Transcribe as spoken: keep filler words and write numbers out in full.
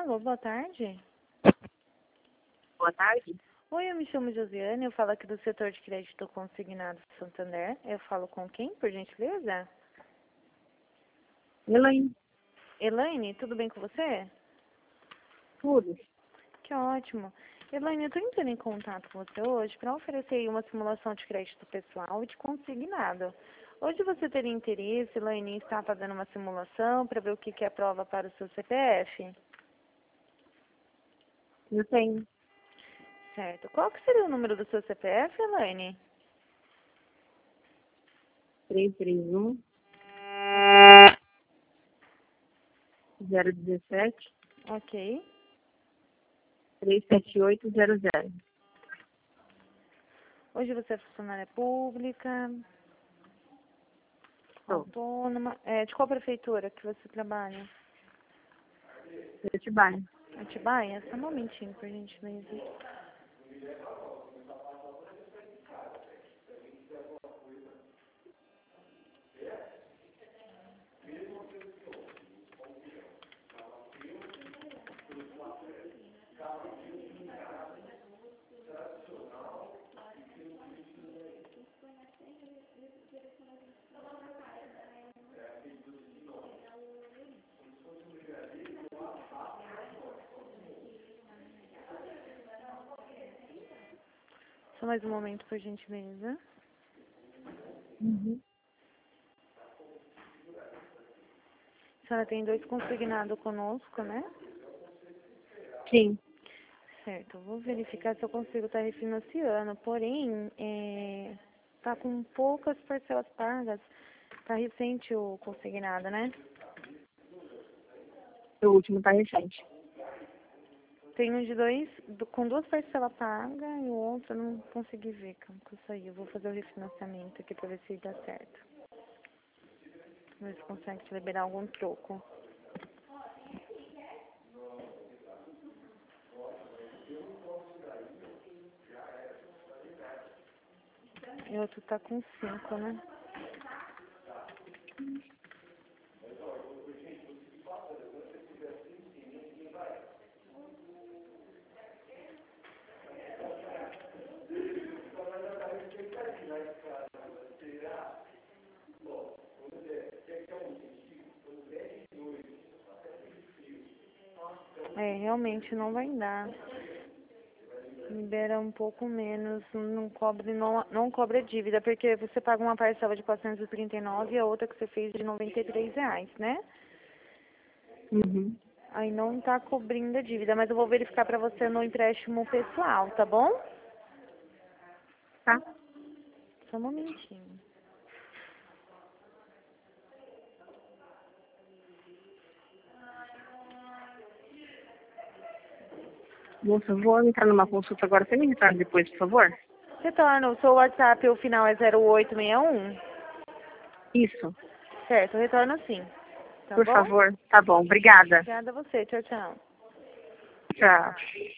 Alô, boa tarde. Boa tarde. Oi, eu me chamo Josiane, eu falo aqui do setor de crédito consignado de Santander. Eu falo com quem, por gentileza? Elaine. Elaine, tudo bem com você? Tudo. Que ótimo. Elaine, eu estou entrando em contato com você hoje para oferecer aí uma simulação de crédito pessoal e de consignado. Hoje você teria interesse, Elaine, em estar fazendo uma simulação para ver o que que é a prova para o seu C P F? Eu tenho. Certo. Qual que seria o número do seu C P F, Elaine? três três um, zero um sete, Ok. três sete oito zero zero. Hoje você é funcionária pública, Sou. autônoma. É, de qual prefeitura que você trabalha? Atibaia. Atibaia? Só um momentinho, por gentileza. Só mais um momento, por gentileza. Uhum. A senhora tem dois consignados conosco, né? Sim. Certo, eu vou verificar se eu consigo estar refinanciando. Porém, é, tá com poucas parcelas pagas. Tá recente o consignado, né? O último tá recente. Tem um de dois, do- com duas parcelas pagas e o outro eu não consegui ver como que eu saí. Eu vou fazer o refinanciamento aqui pra ver se dá certo. Ver se consegue te liberar algum troco. E o outro tá com cinco, né? É, realmente não vai dar. Libera um pouco menos, não cobre, não, não cobre a dívida, porque você paga uma parcela de quatrocentos e trinta e nove e a outra que você fez de noventa e três reais, né? Uhum. Aí não tá cobrindo a dívida, mas eu vou verificar pra você no empréstimo pessoal, tá bom? Tá. Só um momentinho. Moça, eu vou entrar numa consulta agora. Você me retorna depois, por favor? Retorno, o seu WhatsApp, o final é zero oito seis um? Isso. Certo, retorno sim. Tá Por bom? favor. Tá bom. Obrigada. Obrigada a você, tchau, tchau. Tchau.